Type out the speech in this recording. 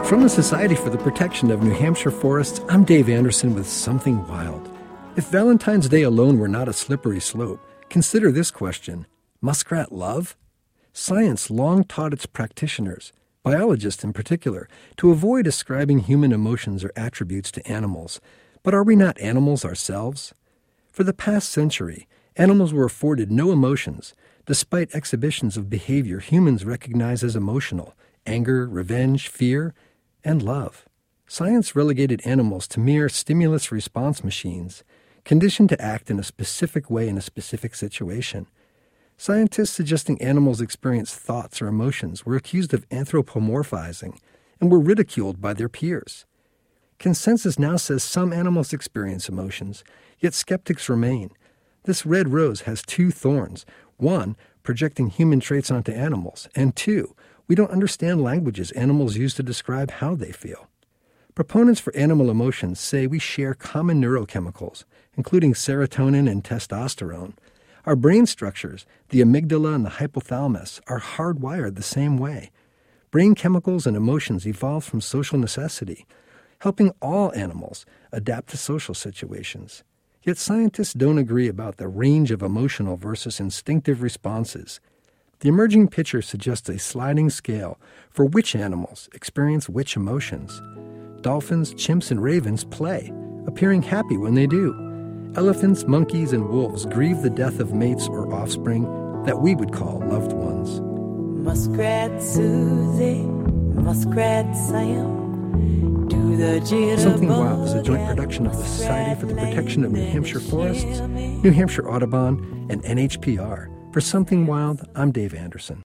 From the Society for the Protection of New Hampshire Forests, I'm Dave Anderson with Something Wild. If Valentine's Day alone were not a slippery slope, consider this question: muskrat love? Science long taught its practitioners, biologists in particular, to avoid ascribing human emotions or attributes to animals. But are we not animals ourselves? For the past century, animals were afforded no emotions, despite exhibitions of behavior humans recognize as emotional: anger, revenge, fear, and love. Science relegated animals to mere stimulus-response machines, conditioned to act in a specific way in a specific situation. Scientists suggesting animals experience thoughts or emotions were accused of anthropomorphizing and were ridiculed by their peers. Consensus now says some animals experience emotions, yet skeptics remain. This red rose has two thorns: one, projecting human traits onto animals, and two, we don't understand languages animals use to describe how they feel. Proponents for animal emotions say we share common neurochemicals, including serotonin and testosterone. Our brain structures, the amygdala and the hypothalamus, are hardwired the same way. Brain chemicals and emotions evolved from social necessity, helping all animals adapt to social situations. Yet scientists don't agree about the range of emotional versus instinctive responses. The emerging picture suggests a sliding scale for which animals experience which emotions. Dolphins, chimps, and ravens play, appearing happy when they do. Elephants, monkeys, and wolves grieve the death of mates or offspring that we would call loved ones. Muskrat Susie, Muskrat Sam, do the jitterbug. Something Wild is a joint production of the Society for the Protection of New Hampshire Forests, New Hampshire Audubon, and NHPR. For Something Wild, I'm Dave Anderson.